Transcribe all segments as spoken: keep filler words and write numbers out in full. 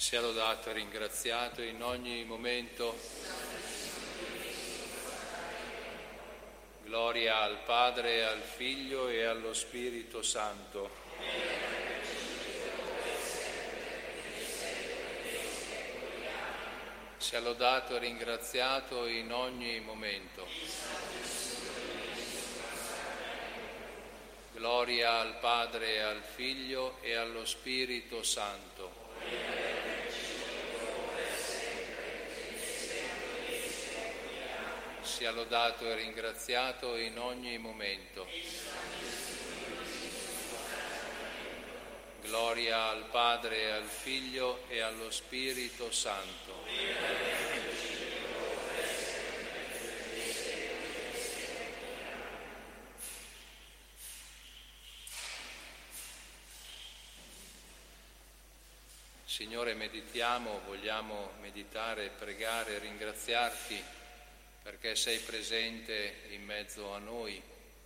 Sia lodato e ringraziato in ogni momento. Gloria al Padre, al Figlio e allo Spirito Santo. Sia lodato e ringraziato in ogni momento. Gloria al Padre, al Figlio e allo Spirito Santo. Sia lodato e ringraziato in ogni momento. Gloria al Padre, al Figlio e allo Spirito Santo. Signore, meditiamo, vogliamo meditare, pregare, ringraziarti perché sei presente in mezzo a noi.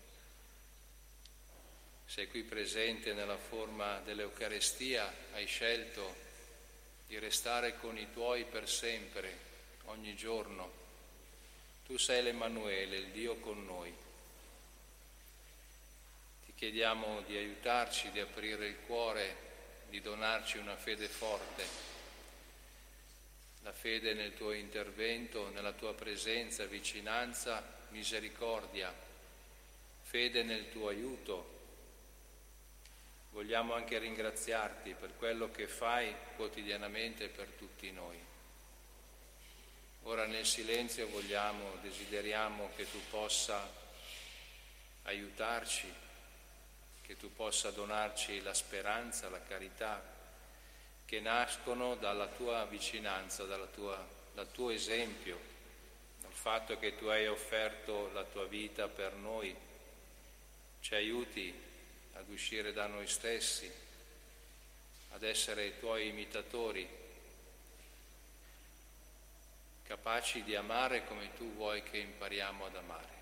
Sei qui presente nella forma dell'Eucarestia, hai scelto di restare con i tuoi per sempre, ogni giorno. Tu sei l'Emmanuele, il Dio con noi. Ti chiediamo di aiutarci, di aprire il cuore, di donarci una fede forte, la fede nel tuo intervento, nella tua presenza, vicinanza, misericordia, fede nel tuo aiuto. Vogliamo anche ringraziarti per quello che fai quotidianamente per tutti noi. Ora nel silenzio vogliamo, desideriamo che tu possa aiutarci, che tu possa donarci la speranza, la carità, che nascono dalla tua vicinanza, dalla tua, dal tuo esempio, dal fatto che tu hai offerto la tua vita per noi. Ci aiuti ad uscire da noi stessi, ad essere i tuoi imitatori, capaci di amare come tu vuoi che impariamo ad amare.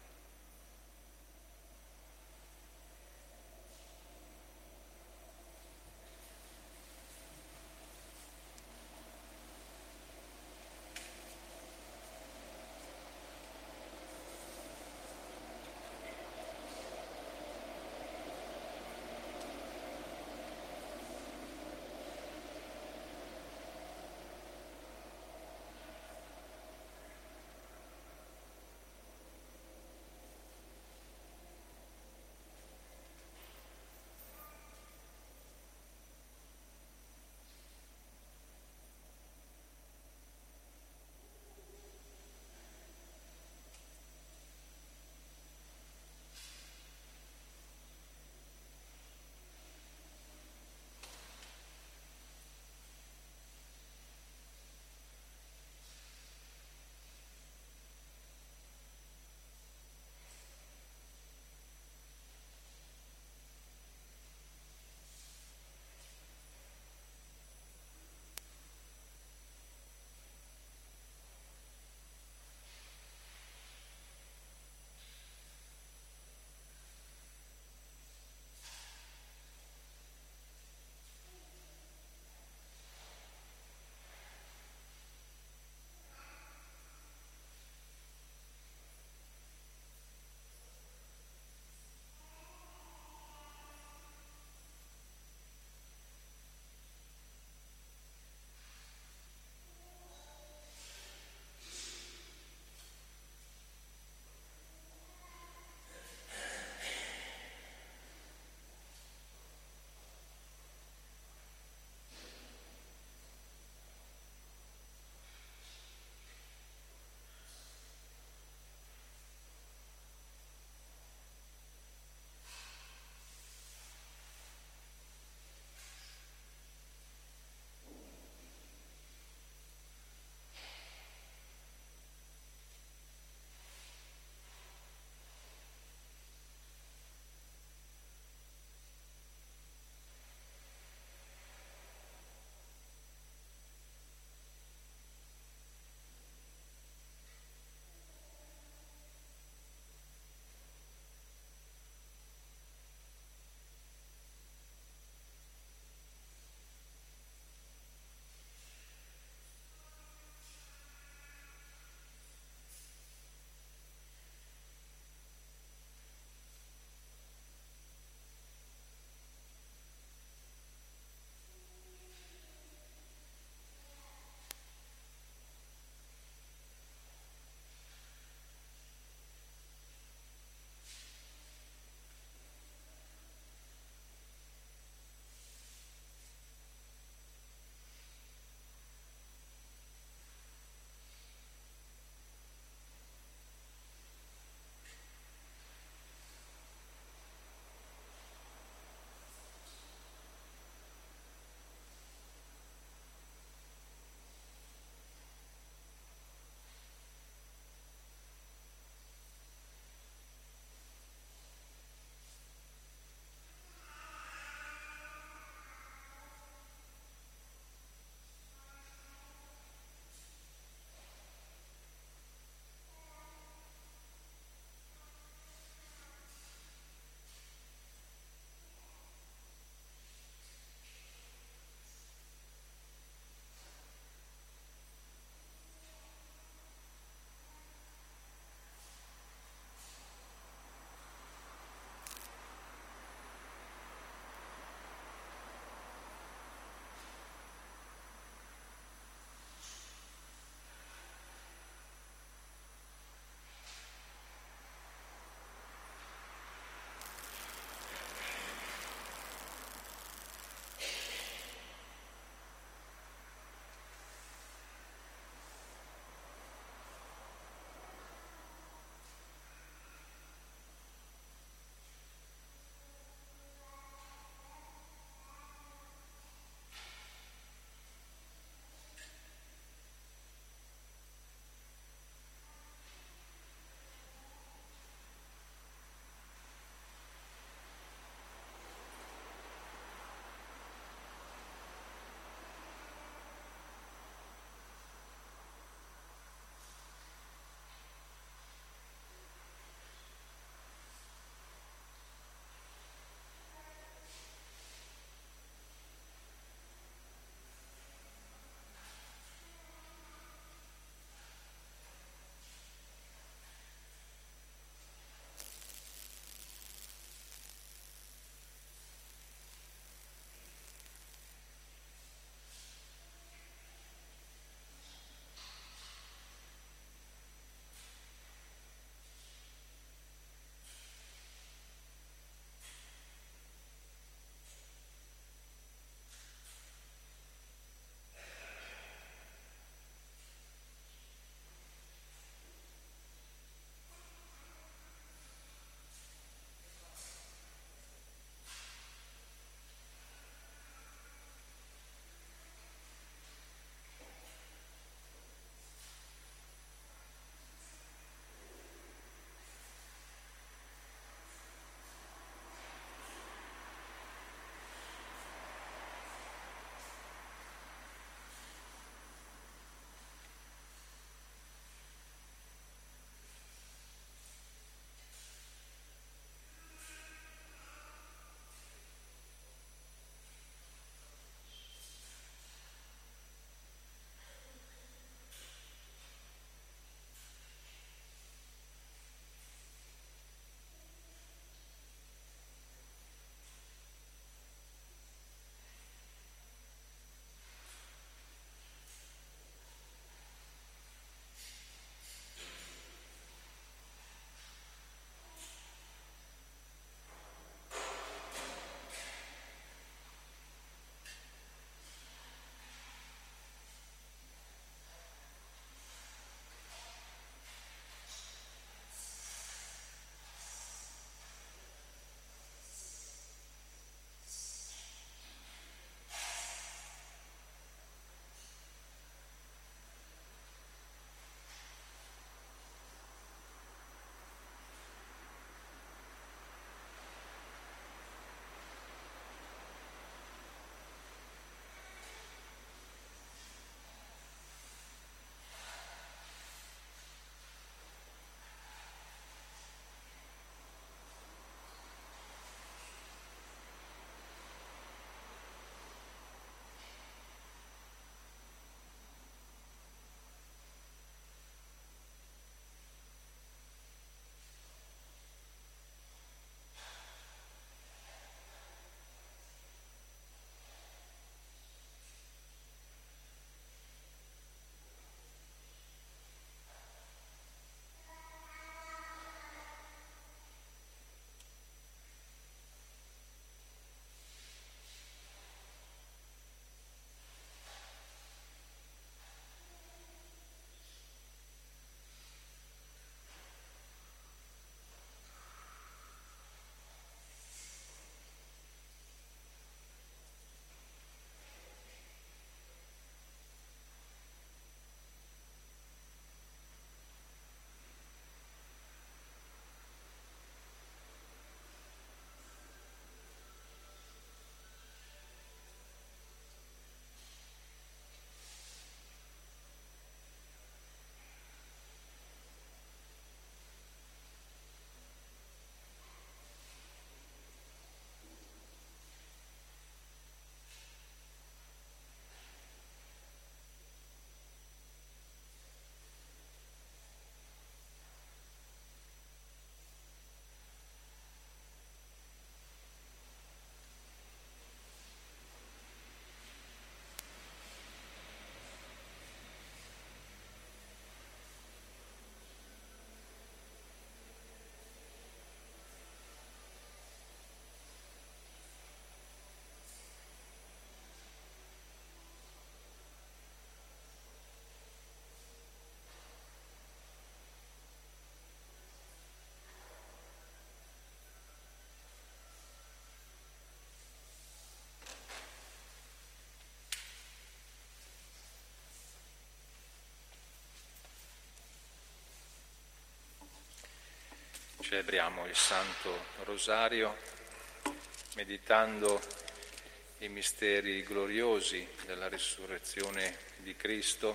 Celebriamo il Santo Rosario meditando i misteri gloriosi della risurrezione di Cristo,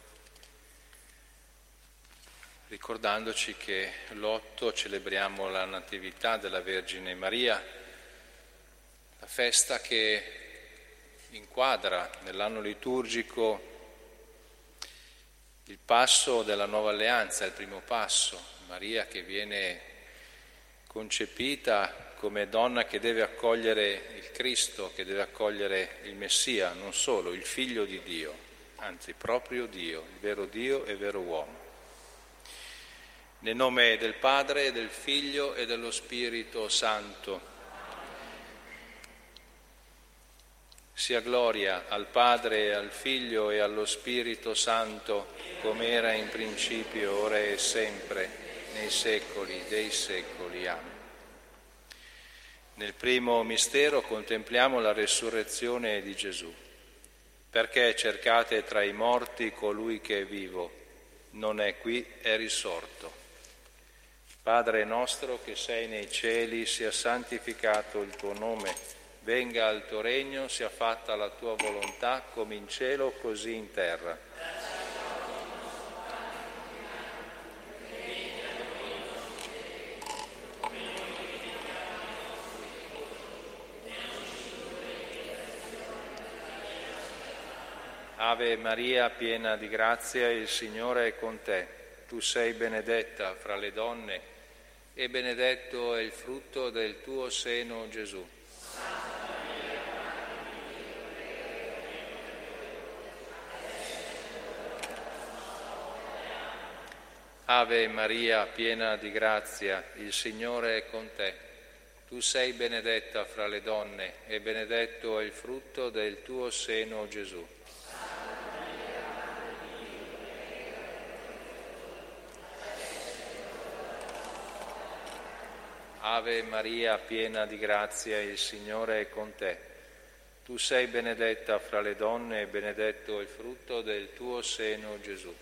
ricordandoci che l'otto celebriamo la Natività della Vergine Maria, la festa che inquadra nell'anno liturgico il passo della nuova alleanza, il primo passo, Maria che viene concepita come donna che deve accogliere il Cristo, che deve accogliere il Messia, non solo, il Figlio di Dio, anzi proprio Dio, il vero Dio e vero uomo. Nel nome del Padre, del Figlio e dello Spirito Santo. Sia gloria al Padre, al Figlio e allo Spirito Santo, come era in principio, ora e sempre, nei secoli dei secoli. Amen. Nel primo mistero contempliamo la resurrezione di Gesù. Perché cercate tra i morti colui che è vivo? Non è qui, è risorto. Padre nostro che sei nei cieli, sia santificato il tuo nome, venga il tuo regno, sia fatta la tua volontà, come in cielo così in terra. Ave Maria, piena di grazia, il Signore è con te. Tu sei benedetta fra le donne e benedetto è il frutto del tuo seno, Gesù. Ave Maria, piena di grazia, il Signore è con te. Tu sei benedetta fra le donne e benedetto è il frutto del tuo seno, Gesù. Ave Maria, piena di grazia, il Signore è con te. Tu sei benedetta fra le donne e benedetto è il frutto del tuo seno, Gesù.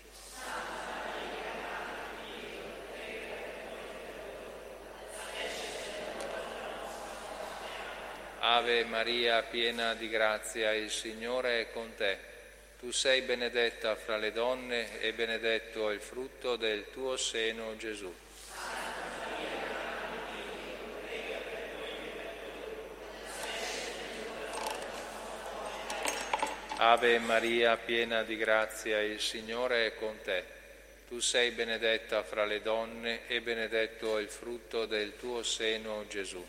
Ave Maria, piena di grazia, il Signore è con te. Tu sei benedetta fra le donne e benedetto è il frutto del tuo seno, Gesù. Ave Maria, piena di grazia, il Signore è con te. Tu sei benedetta fra le donne e benedetto è il frutto del tuo seno, Gesù.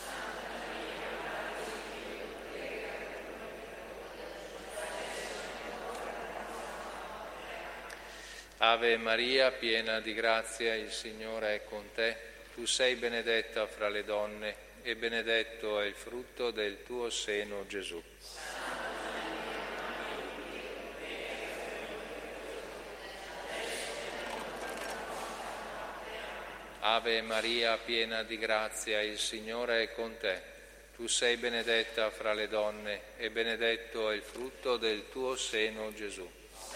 Ave Maria, piena di grazia, il Signore è con te. Tu sei benedetta fra le donne e benedetto è il frutto del tuo seno, Gesù. Ave Maria, piena di grazia, il Signore è con te. Tu sei benedetta fra le donne e benedetto è il frutto del tuo seno, Gesù.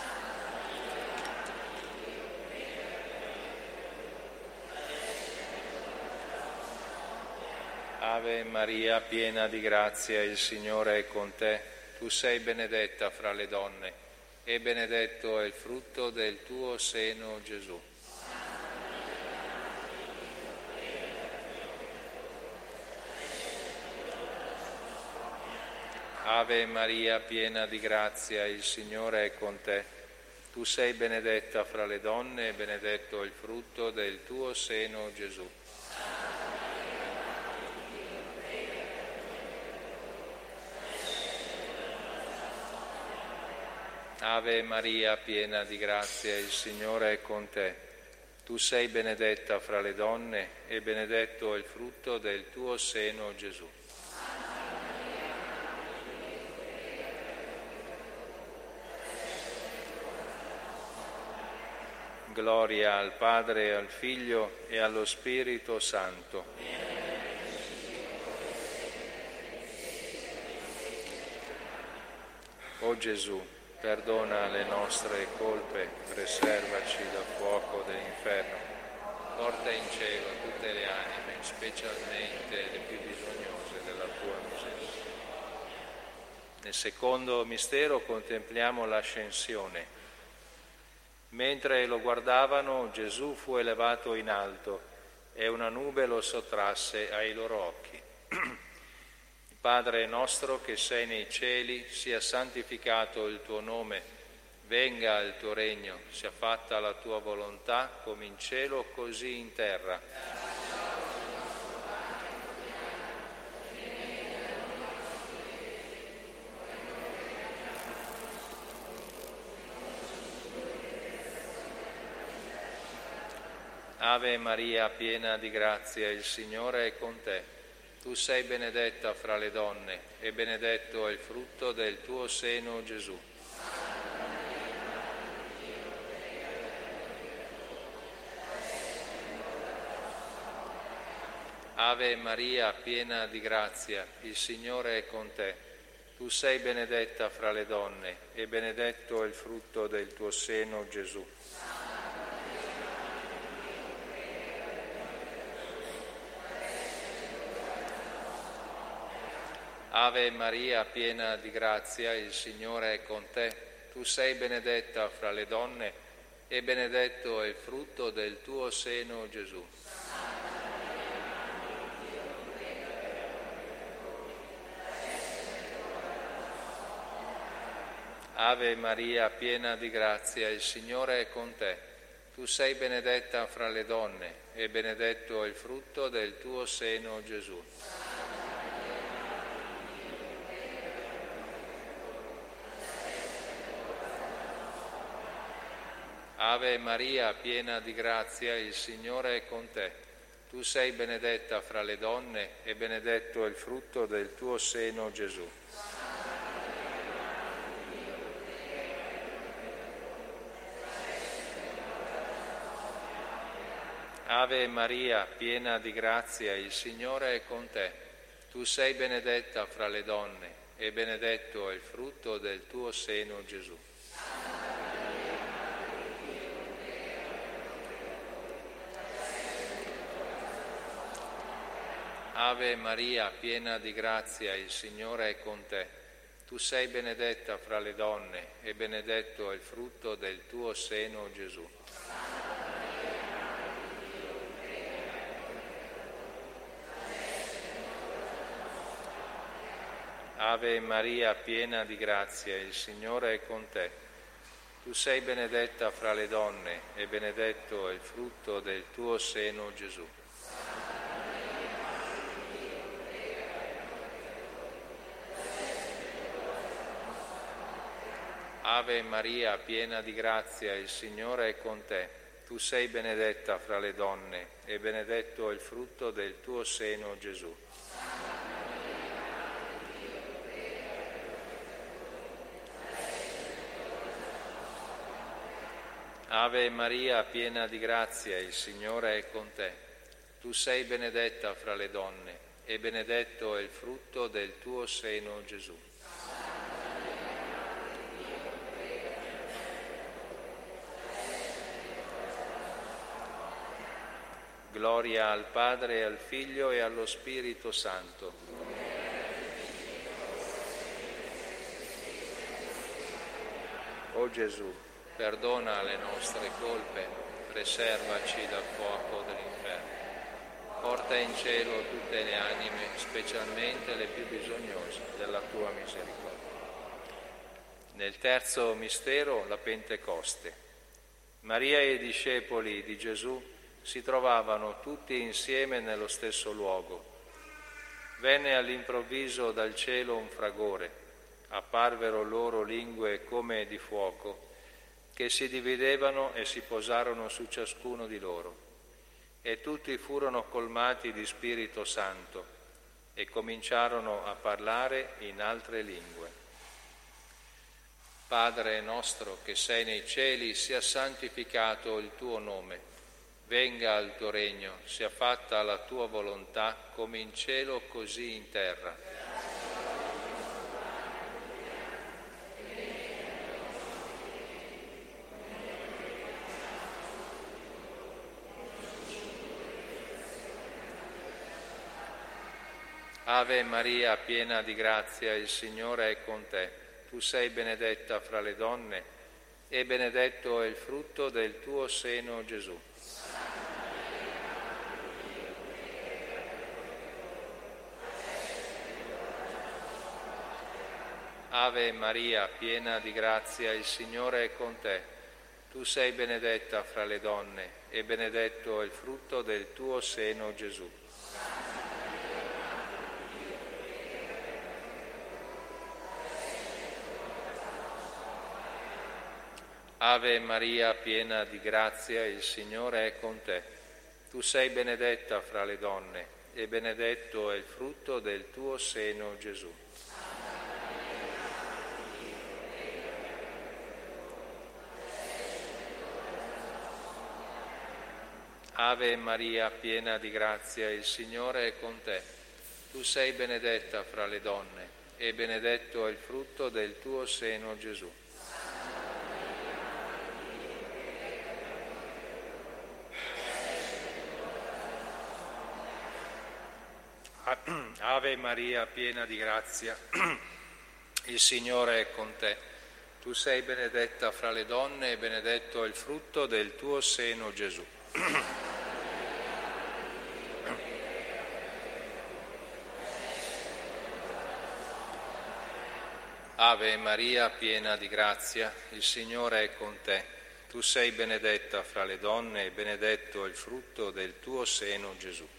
Ave Maria, piena di grazia, il Signore è con te. Tu sei benedetta fra le donne e benedetto è il frutto del tuo seno, Gesù. Ave Maria, piena di grazia, il Signore è con te. Tu sei benedetta fra le donne e benedetto è il frutto del tuo seno, Gesù. Ave Maria, piena di grazia, il Signore è con te. Tu sei benedetta fra le donne e benedetto è il frutto del tuo seno, Gesù. Gloria al Padre, al Figlio e allo Spirito Santo. O Gesù, perdona le nostre colpe, preservaci dal fuoco dell'inferno, porta in cielo tutte le anime, specialmente le più bisognose della tua misericordia. Nel secondo mistero contempliamo l'ascensione. Mentre lo guardavano, Gesù fu elevato in alto e una nube lo sottrasse ai loro occhi. Padre nostro che sei nei cieli, sia santificato il tuo nome, venga il tuo regno, sia fatta la tua volontà come in cielo così in terra. Ave Maria, piena di grazia, il Signore è con te. Tu sei benedetta fra le donne e benedetto è il frutto del tuo seno, Gesù. Ave Maria, piena di grazia, il Signore è con te. Tu sei benedetta fra le donne e benedetto è il frutto del tuo seno, Gesù. Ave Maria, piena di grazia, il Signore è con te. Tu sei benedetta fra le donne e benedetto è il frutto del tuo seno, Gesù. Ave Maria, piena di grazia, il Signore è con te. Tu sei benedetta fra le donne e benedetto è il frutto del tuo seno, Gesù. Ave Maria, piena di grazia, il Signore è con te. Tu sei benedetta fra le donne e benedetto è il frutto del tuo seno, Gesù. Ave Maria, piena di grazia, il Signore è con te. Tu sei benedetta fra le donne e benedetto è il frutto del tuo seno, Gesù. Ave Maria, piena di grazia, il Signore è con te. Tu sei benedetta fra le donne e benedetto è il frutto del tuo seno, Gesù. Ave Maria, piena di grazia, il Signore è con te. Tu sei benedetta fra le donne e benedetto è il frutto del tuo seno, Gesù. Ave Maria, piena di grazia, il Signore è con te. Tu sei benedetta fra le donne e benedetto è il frutto del tuo seno, Gesù. Ave Maria, piena di grazia, il Signore è con te. Tu sei benedetta fra le donne e benedetto è il frutto del tuo seno, Gesù. Gloria al Padre, al Figlio e allo Spirito Santo. O Gesù, perdona le nostre colpe, preservaci dal fuoco dell'inferno. Porta in cielo tutte le anime, specialmente le più bisognose della tua misericordia. Nel terzo mistero, la Pentecoste. Maria e i discepoli di Gesù si trovavano tutti insieme nello stesso luogo. Venne all'improvviso dal cielo un fragore, apparvero loro lingue come di fuoco, che si dividevano e si posarono su ciascuno di loro. E tutti furono colmati di Spirito Santo e cominciarono a parlare in altre lingue. Padre nostro che sei nei cieli, sia santificato il tuo nome. Venga il tuo regno, sia fatta la tua volontà come in cielo così in terra. Ave Maria, piena di grazia, il Signore è con te. Tu sei benedetta fra le donne e benedetto è il frutto del tuo seno, Gesù. Ave Maria, piena di grazia, il Signore è con te. Tu sei benedetta fra le donne e benedetto è il frutto del tuo seno, Gesù. Ave Maria, piena di grazia, il Signore è con te. Tu sei benedetta fra le donne e benedetto è il frutto del tuo seno, Gesù. Ave Maria, piena di grazia, il Signore è con te. Tu sei benedetta fra le donne e benedetto è il frutto del tuo seno, Gesù. Ave Maria, piena di grazia, il Signore è con te. Tu sei benedetta fra le donne e benedetto è il frutto del tuo seno, Gesù. Ave Maria, piena di grazia, il Signore è con te. Tu sei benedetta fra le donne e benedetto è il frutto del tuo seno, Gesù.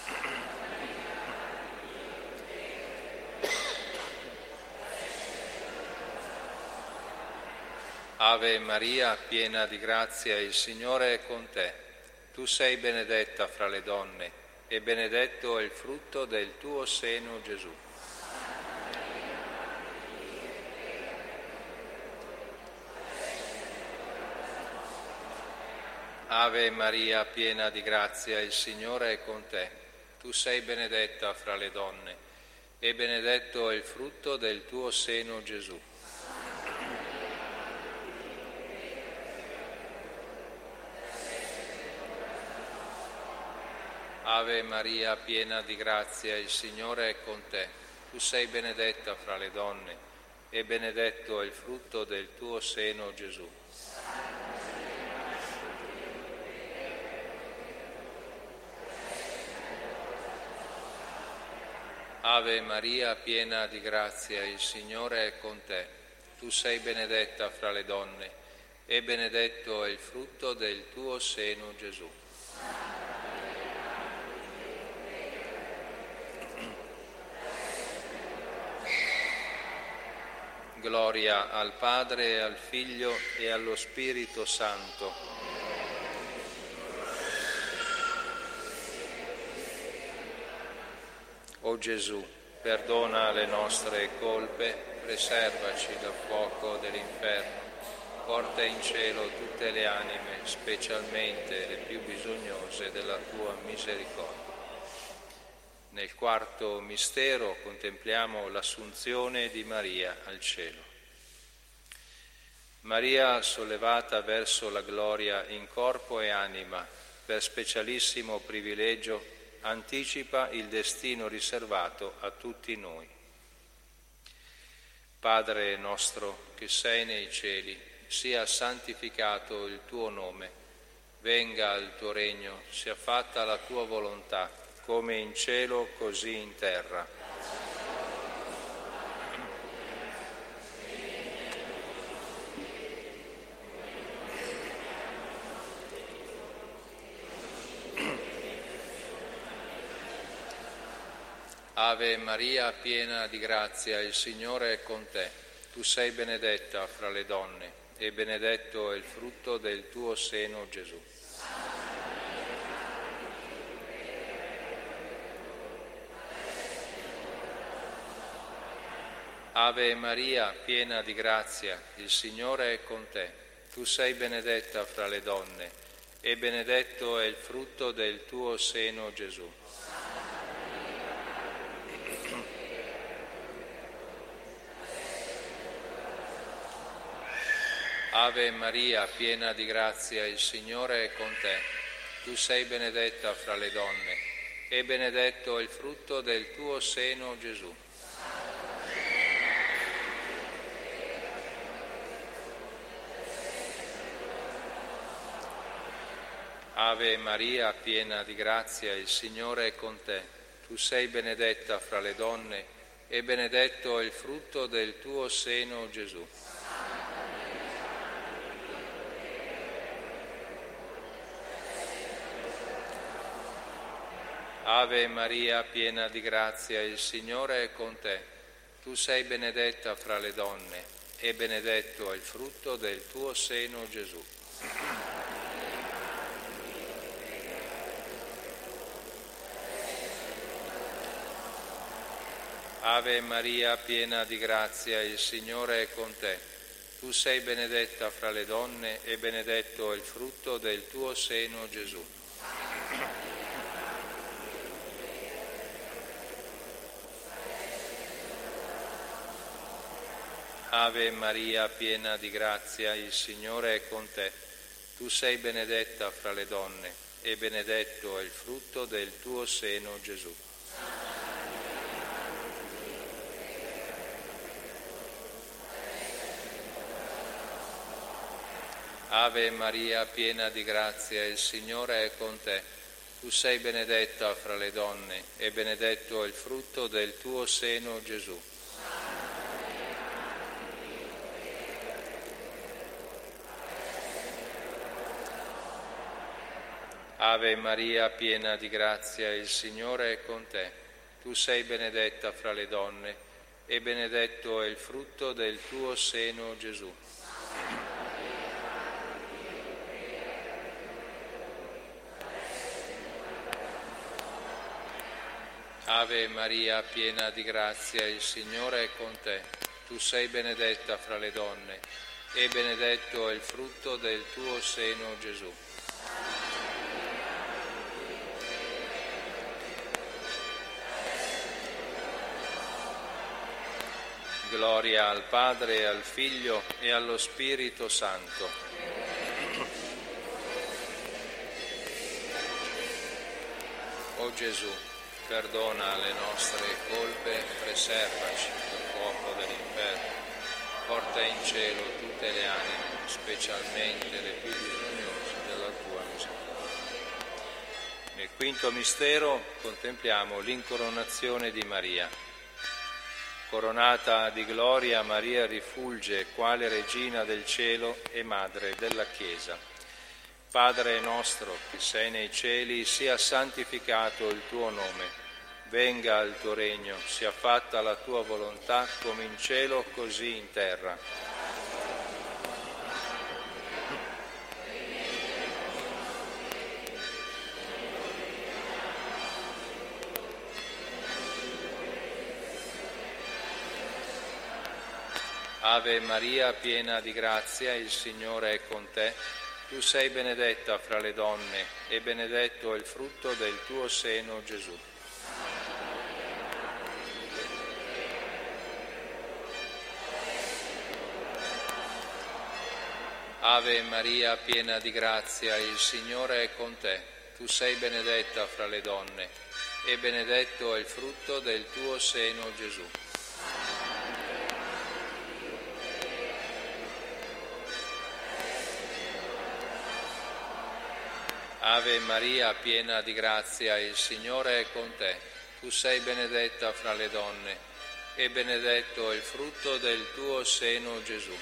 Ave Maria, piena di grazia, il Signore è con te. Tu sei benedetta fra le donne e benedetto è il frutto del tuo seno, Gesù. Ave Maria, piena di grazia, il Signore è con te. Tu sei benedetta fra le donne e benedetto è il frutto del tuo seno, Gesù. Ave Maria, piena di grazia, il Signore è con te. Tu sei benedetta fra le donne e benedetto è il frutto del tuo seno, Gesù. Ave Maria, piena di grazia, il Signore è con te. Tu sei benedetta fra le donne e benedetto è il frutto del tuo seno, Gesù. Gloria al Padre e al Figlio e allo Spirito Santo. O Gesù, perdona le nostre colpe, preservaci dal fuoco dell'inferno, porta in cielo tutte le anime, specialmente le più bisognose della tua misericordia. Nel quarto mistero contempliamo l'assunzione di Maria al cielo. Maria, sollevata verso la gloria in corpo e anima, per specialissimo privilegio, anticipa il destino riservato a tutti noi. Padre nostro che sei nei cieli, sia santificato il tuo nome, venga il tuo regno, sia fatta la tua volontà, come in cielo così in terra. Ave Maria, piena di grazia, il Signore è con te. Tu sei benedetta fra le donne e benedetto è il frutto del tuo seno, Gesù. Ave Maria, piena di grazia, il Signore è con te. Tu sei benedetta fra le donne e benedetto è il frutto del tuo seno, Gesù. Ave Maria, piena di grazia, il Signore è con te. Tu sei benedetta fra le donne e benedetto è il frutto del tuo seno, Gesù. Ave Maria, piena di grazia, il Signore è con te. Tu sei benedetta fra le donne e benedetto è il frutto del tuo seno, Gesù. Ave Maria, piena di grazia, il Signore è con te. Tu sei benedetta fra le donne e benedetto è il frutto del tuo seno, Gesù. Ave Maria, piena di grazia, il Signore è con te. Tu sei benedetta fra le donne e benedetto è il frutto del tuo seno, Gesù. Ave Maria, piena di grazia, il Signore è con te. Tu sei benedetta fra le donne e benedetto è il frutto del tuo seno, Gesù. Ave Maria, piena di grazia, il Signore è con te. Tu sei benedetta fra le donne e benedetto è il frutto del tuo seno, Gesù. Ave Maria, piena di grazia, il Signore è con te. Tu sei benedetta fra le donne e benedetto è il frutto del tuo seno, Gesù. Ave Maria, piena di grazia, il Signore è con te. Tu sei benedetta fra le donne e benedetto è il frutto del tuo seno, Gesù. Gloria al Padre, al Figlio e allo Spirito Santo. O Gesù, perdona le nostre colpe, preservaci dal fuoco dell'inferno, porta in cielo tutte le anime, specialmente le più bisognose della tua misericordia. Nel quinto mistero contempliamo l'incoronazione di Maria. Coronata di gloria, Maria rifulge quale regina del cielo e madre della Chiesa. Padre nostro che sei nei cieli, sia santificato il tuo nome. Venga il tuo regno, sia fatta la tua volontà come in cielo così in terra. Ave Maria, piena di grazia, il Signore è con te. Tu sei benedetta fra le donne e benedetto è il frutto del tuo seno, Gesù. Ave Maria, piena di grazia, il Signore è con te. Tu sei benedetta fra le donne e benedetto è il frutto del tuo seno, Gesù. Ave Maria, piena di grazia, il Signore è con te. Tu sei benedetta fra le donne e benedetto è il frutto del tuo seno, Gesù.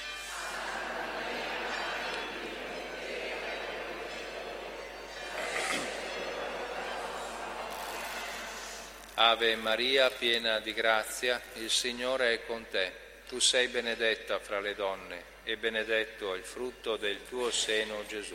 Ave Maria, piena di grazia, il Signore è con te. Tu sei benedetta fra le donne e benedetto è il frutto del tuo seno, Gesù.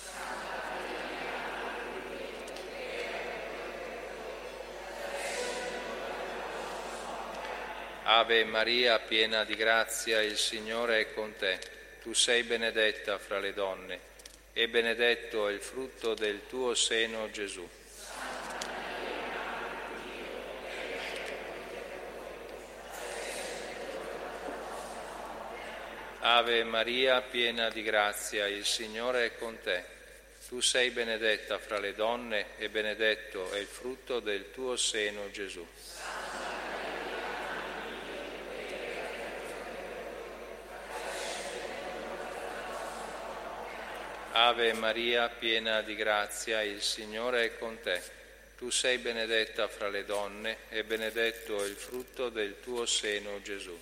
Ave Maria, piena di grazia, il Signore è con te. Tu sei benedetta fra le donne e benedetto è il frutto del tuo seno, Gesù. Ave Maria, piena di grazia, il Signore è con te. Tu sei benedetta fra le donne e benedetto è il frutto del tuo seno, Gesù. Ave Maria, piena di grazia, il Signore è con te. Tu sei benedetta fra le donne e benedetto è il frutto del tuo seno, Gesù.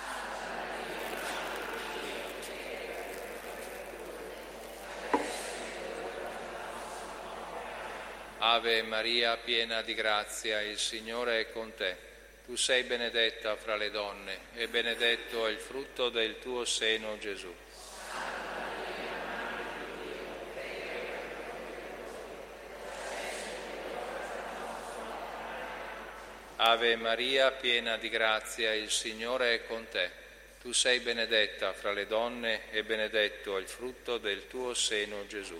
Ave Maria, piena di grazia, il Signore è con te. Tu sei benedetta fra le donne e benedetto è il frutto del tuo seno, Gesù. Ave Maria, piena di grazia, il Signore è con te. Tu sei benedetta fra le donne e benedetto è il frutto del tuo seno, Gesù.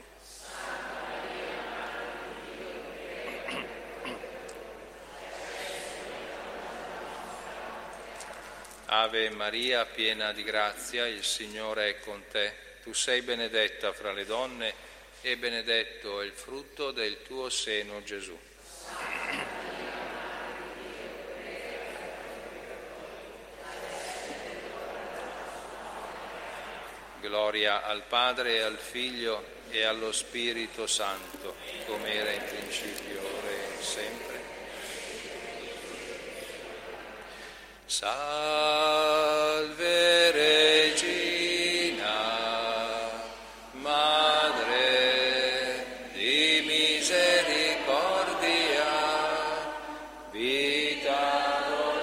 Ave Maria, piena di grazia, il Signore è con te. Tu sei benedetta fra le donne e benedetto è il frutto del tuo seno, Gesù. Gloria al Padre e al Figlio e allo Spirito Santo, come era in principio, ora e sempre. Salve Regina, Madre di misericordia, vita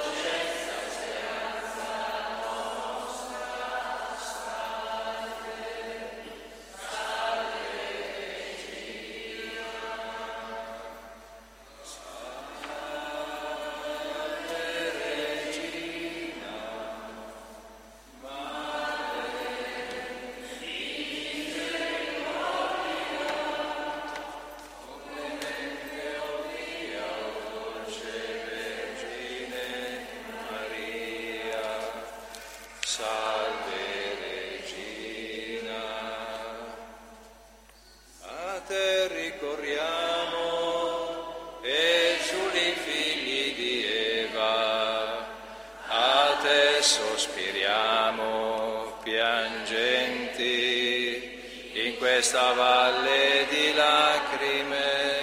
sospiriamo piangenti in questa valle di lacrime.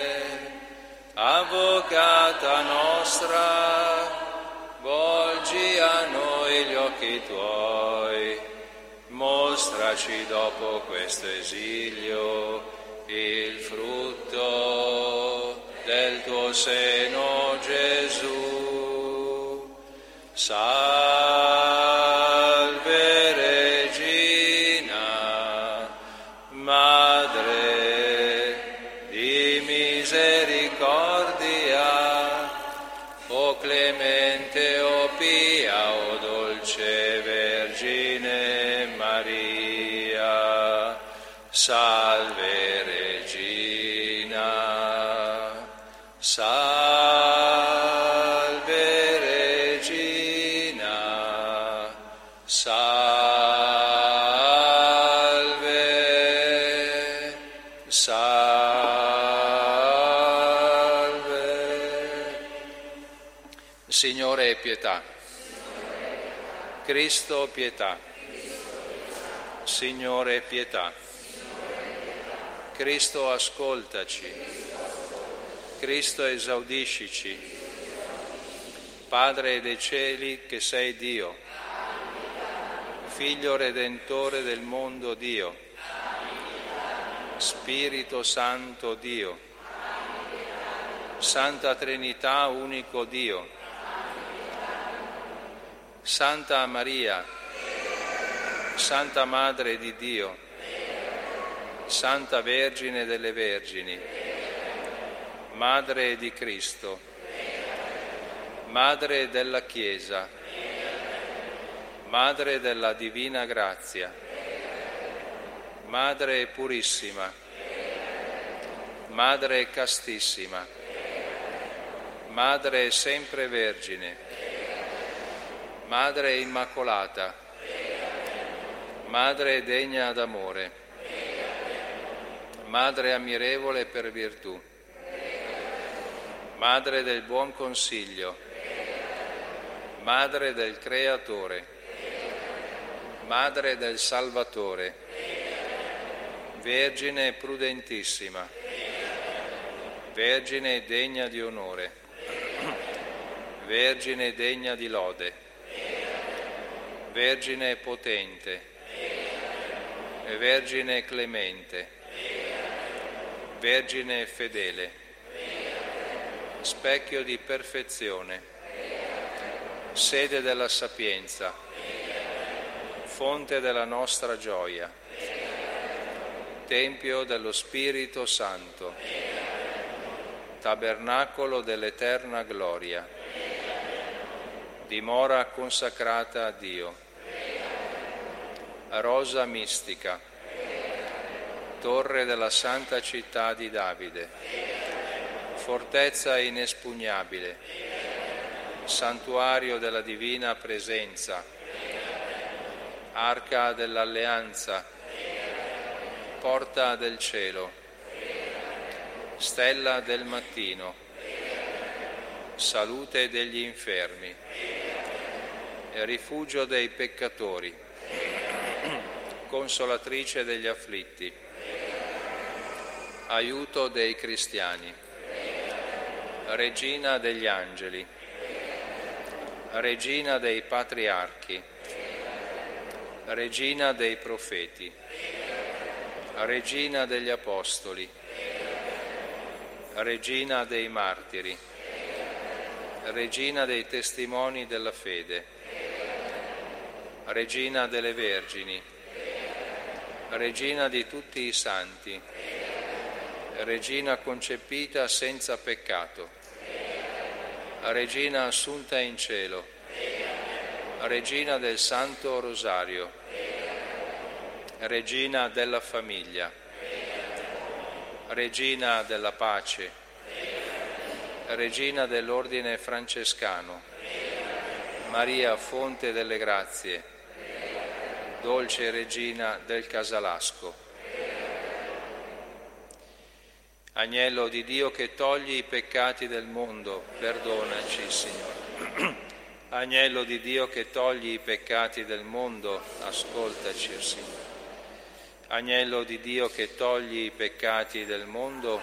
Avvocata nostra, volgi a noi gli occhi tuoi, mostraci dopo questo esilio il frutto del tuo seno, Gesù. Salve Regina, Madre di misericordia, o clemente, o pia, o dolce Vergine Maria. Salve Regina, salve Salve, salve. Signore, pietà. Cristo, pietà. Signore, pietà. Cristo, ascoltaci. Cristo, esaudiscici. Padre dei cieli, che sei Dio, Figlio Redentore del mondo, Dio, Spirito Santo, Dio, Santa Trinità, unico Dio, Santa Maria, Santa Madre di Dio, Santa Vergine delle Vergini, Madre di Cristo, Madre della Chiesa, Madre della Divina Grazia, Madre Purissima, Madre Castissima, Madre Sempre Vergine, Madre Immacolata, Madre degna d'amore, Madre ammirevole per virtù, Madre del buon consiglio, Madre del Creatore, Madre del Salvatore, Vergine prudentissima, Vergine degna di onore, Vergine degna di lode, Vergine potente, Vergine clemente, Vergine fedele, specchio di perfezione, sede della sapienza, fonte della nostra gioia, Tempio dello Spirito Santo, tabernacolo dell'eterna gloria, dimora consacrata a Dio, rosa mistica, torre della santa città di Davide, fortezza inespugnabile, santuario della divina presenza, arca dell'alleanza, porta del cielo, stella del mattino, salute degli infermi, rifugio dei peccatori, consolatrice degli afflitti, aiuto dei cristiani, regina degli angeli, regina dei patriarchi, regina dei profeti, regina degli apostoli, regina dei martiri, regina dei testimoni della fede, regina delle vergini, regina di tutti i santi, regina concepita senza peccato, regina assunta in cielo, regina del Santo Rosario, regina della famiglia, regina della pace, regina dell'ordine francescano, Maria fonte delle grazie, dolce regina del Casalasco. Agnello di Dio che togli i peccati del mondo, perdonaci, Signore. Agnello di Dio che togli i peccati del mondo, ascoltaci, Signore. Agnello di Dio che togli i peccati del mondo,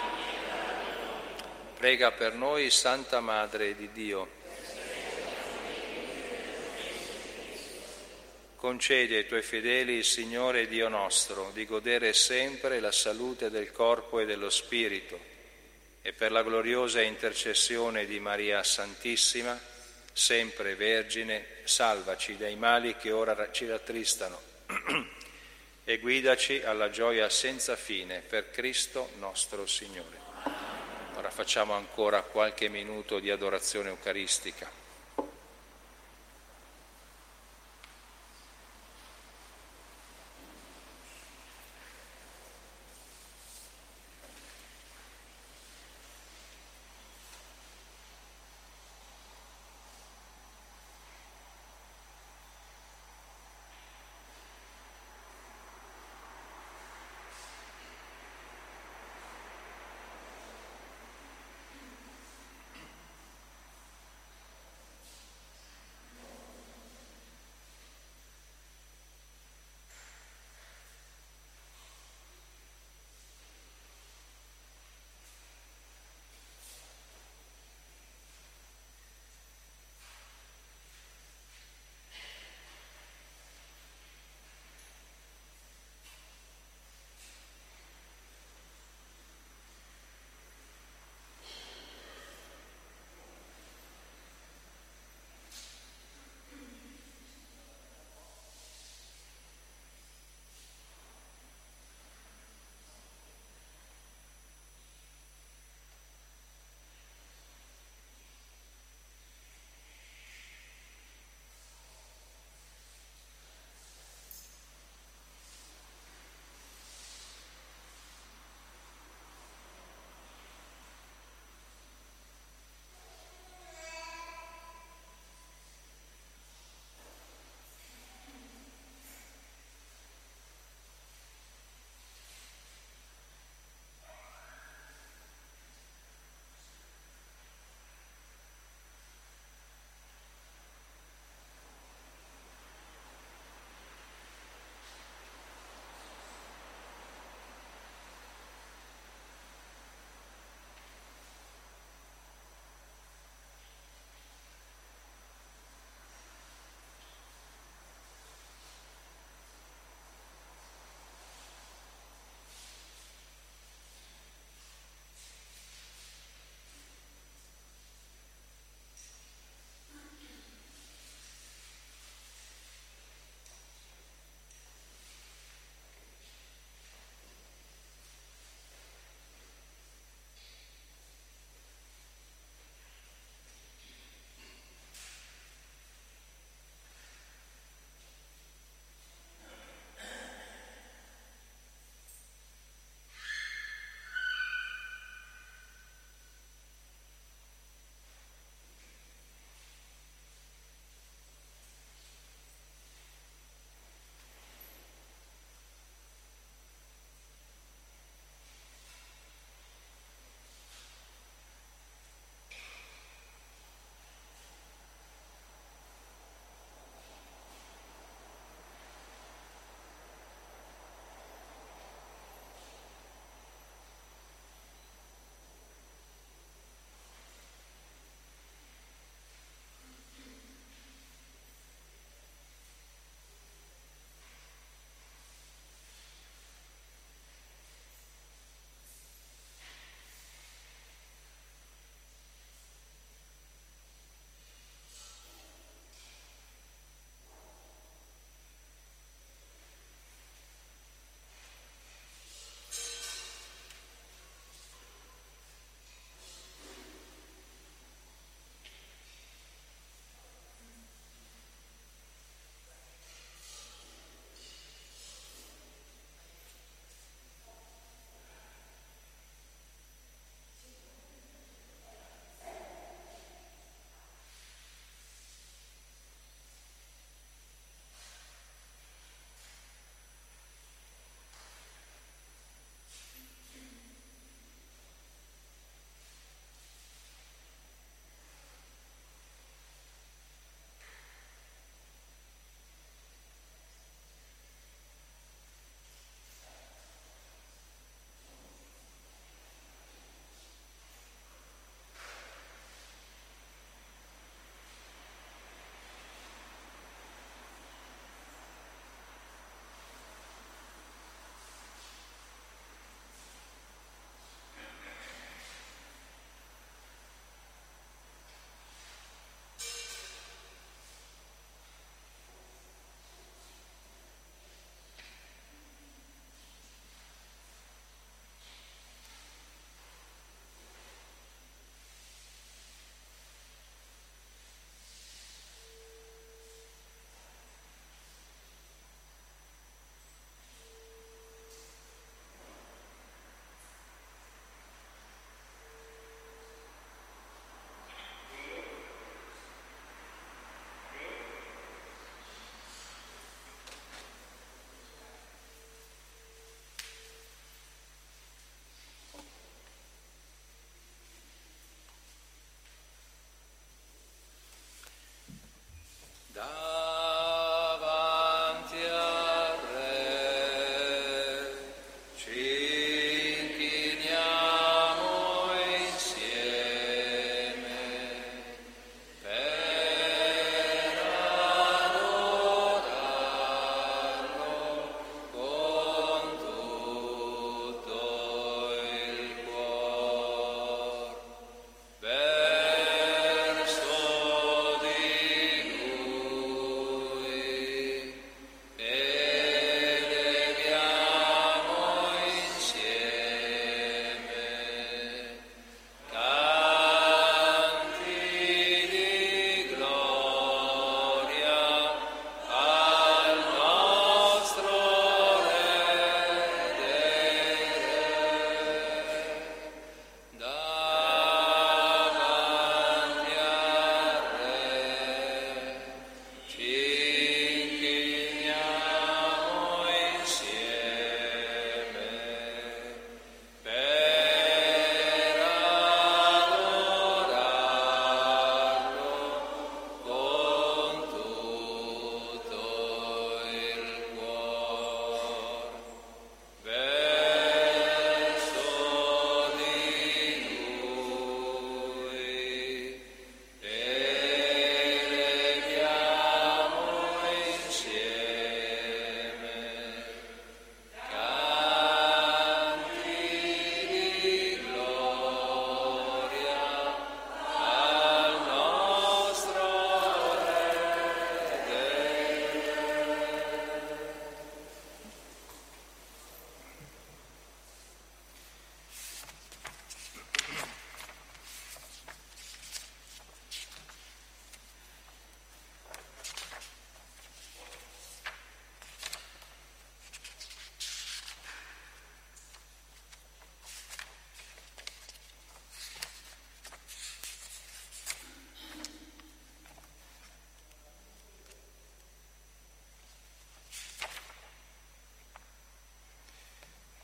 prega per noi, Santa Madre di Dio. Concedi ai tuoi fedeli, Signore Dio nostro, di godere sempre la salute del corpo e dello spirito, e per la gloriosa intercessione di Maria Santissima, sempre Vergine, salvaci dai mali che ora ci rattristano e guidaci alla gioia senza fine per Cristo nostro Signore. Ora facciamo ancora qualche minuto di adorazione eucaristica.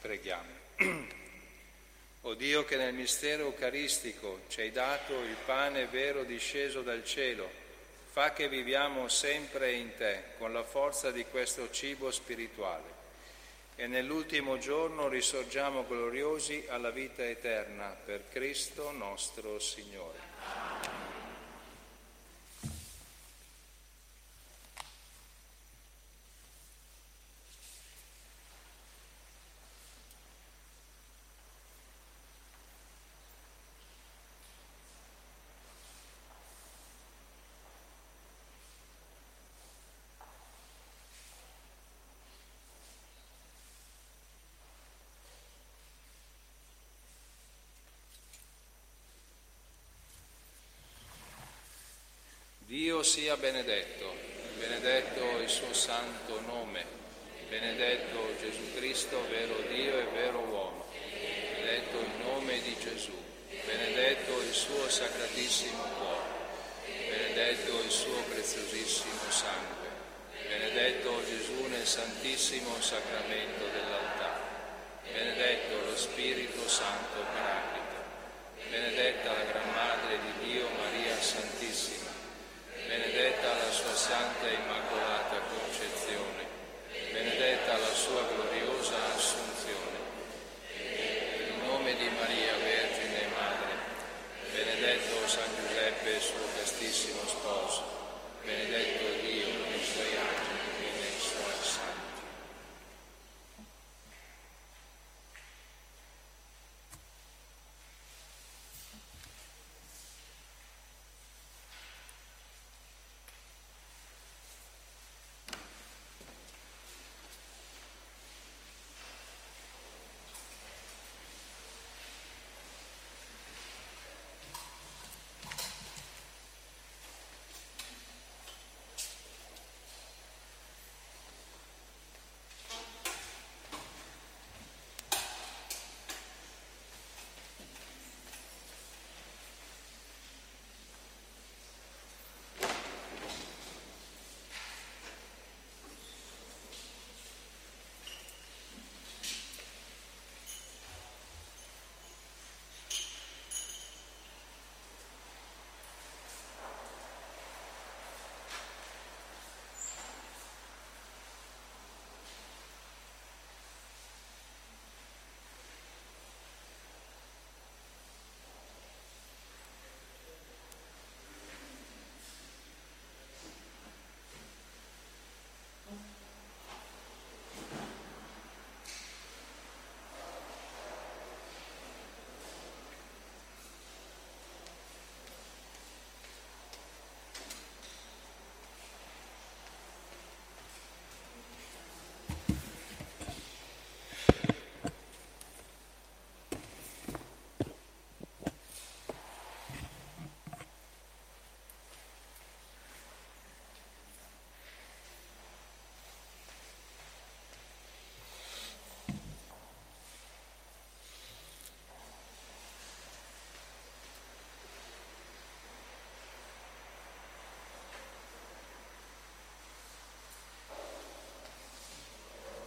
Preghiamo. O Dio, che nel mistero eucaristico ci hai dato il pane vero disceso dal cielo, fa che viviamo sempre in te con la forza di questo cibo spirituale e nell'ultimo giorno risorgiamo gloriosi alla vita eterna per Cristo nostro Signore. Dio sia benedetto, benedetto il suo santo nome, benedetto Gesù Cristo, vero Dio e vero uomo, benedetto il nome di Gesù, benedetto il suo sacratissimo cuore, benedetto il suo preziosissimo sangue, benedetto Gesù nel santissimo sacramento dell'altare, benedetto lo Spirito Santo Paraclito, benedetta la Gran Madre di Dio Maria Santissima, benedetta la sua Santa Immacolata